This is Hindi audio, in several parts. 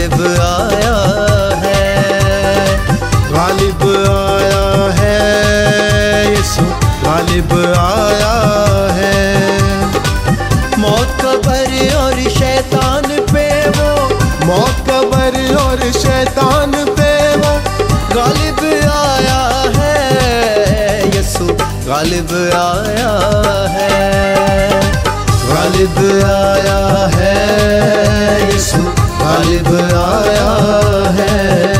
गालिब आया है, गालिब आया है, यीशु गालिब आया है। मौत कब्र और शैतान पे वो, मौत कब्र और शैतान पे वो गालिब आया है, यीशु गालिब आया है, गालिब आया है, यीशु गालिब आया है।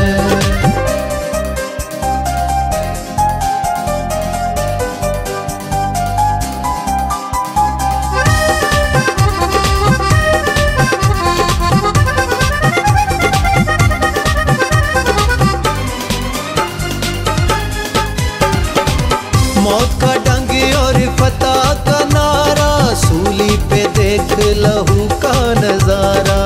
मौत का डंग और फतह का नारा, सूली पे देख लहू का नजारा।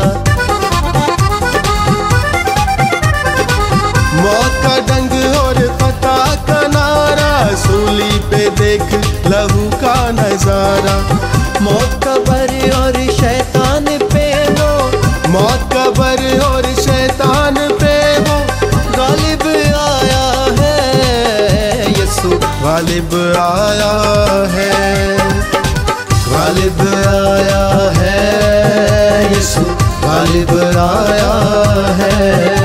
मौत का डंग और फतह का नारा, सूली पे देख लहू का नजारा। मौत कब्र और शैतान पे वो, मौत कब्र और शैतान पे वो गालिब आया है, यीशु गालिब आया है, गालिब आया है, यीशु गालिब आया है।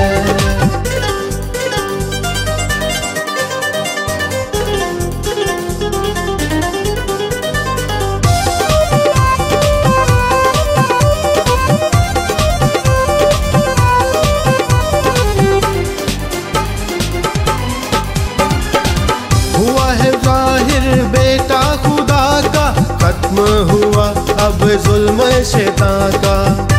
हुआ है जाहिर बेटा खुदा का, खत्म हुआ अब जुल्म शैतान का।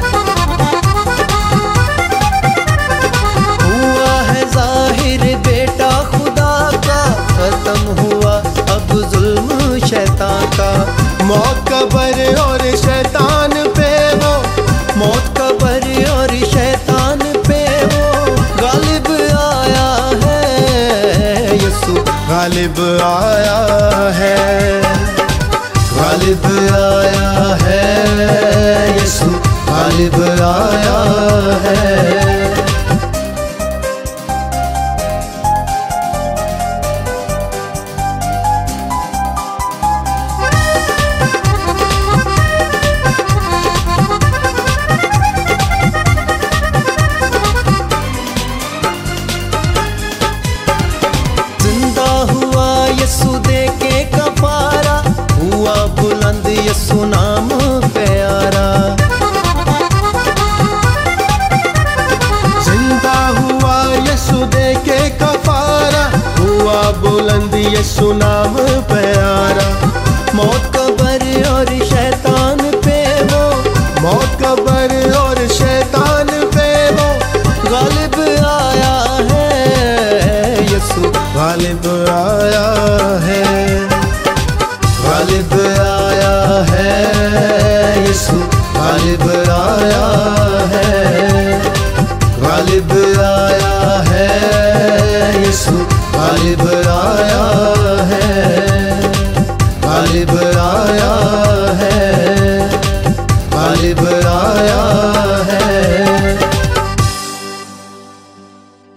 हुआ है जाहिर बेटा खुदा का, खत्म हुआ अब जुल्म शैतान का। मौत कब्र और शैतान पे वो, मौत कब्र और शैतान पे वो गालिब आया है, यीशु गालिब आया है, गालिब आया है, यीशु गालिब आया है। जिंदा हुआ यीशु दे के कफारा, हुआ बुलंद यीशु नाम प्यारा। जिंदा हुआ यीशु दे के कफारा, हुआ बुलंद यीशु नाम प्यारा। मौत कब्र और शैतान पे वो, मौत कब्र और शैतान पे वो गालिब आया है, यीशु गालिब आया है, गालिब आया है, यीशु गालिब आया है, गालिब आया है, यीशु गालिब आया